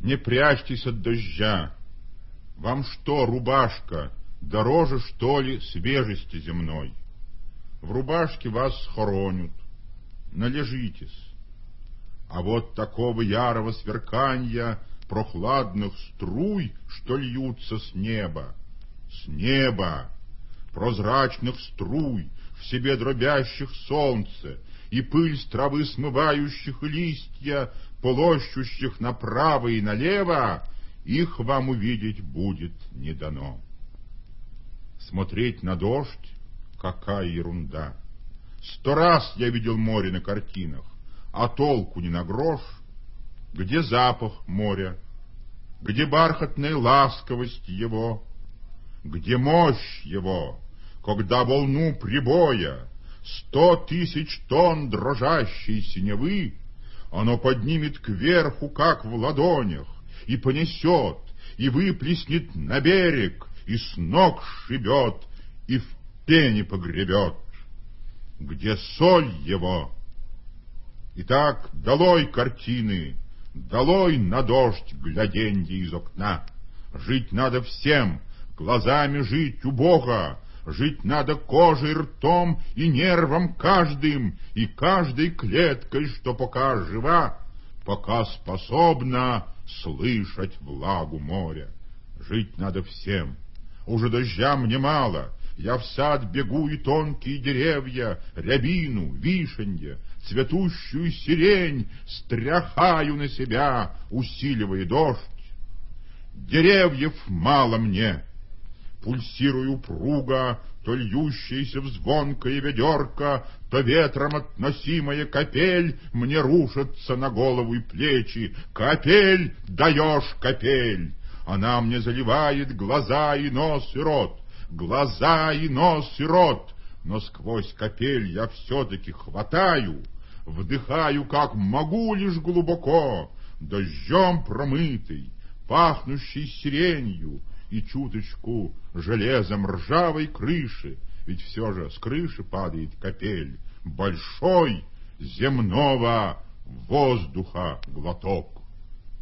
Не прячьтесь от дождя. Вам что, рубашка, дороже, что ли, свежести земной? В рубашке вас схоронят, належитесь. А вот такого ярого сверканья прохладных струй, что льются с неба, прозрачных струй, в себе дробящих солнце, и пыль с травы смывающих, и листья, полощущих направо и налево, их вам увидеть будет не дано. Смотреть на дождь — какая ерунда! 100 раз я видел море на картинах, а толку ни на грош. Где запах моря? Где бархатная ласковость его? Где мощь его, когда волну прибоя 100 000 тонн дрожащей синевы оно поднимет кверху, как в ладонях, и понесет, и выплеснет на берег, и с ног сшибет, и в пене погребет? Где соль его? Итак, долой картины, долой на дождь гляденье из окна. Жить надо всем, глазами жить у Бога, жить надо кожей, ртом и нервом каждым, и каждой клеткой, что пока жива, пока способна слышать влагу моря. Жить надо всем. Уже дождя мне мало, я в сад бегу, и тонкие деревья, рябину, вишенье, цветущую сирень стряхаю на себя, усиливая дождь. Деревьев мало мне. Пульсирую упруго, то льющаяся в звонкое ведерко, то ветром относимая капель мне рушится на голову и плечи. Капель даешь, капель! Она мне заливает глаза и нос и рот, глаза и нос и рот, но сквозь капель я все-таки хватаю, вдыхаю, как могу, лишь глубоко, дождем промытый, пахнущий сиренью, и чуточку железом ржавой крыши, ведь все же с крыши падает капель, большой земного воздуха глоток.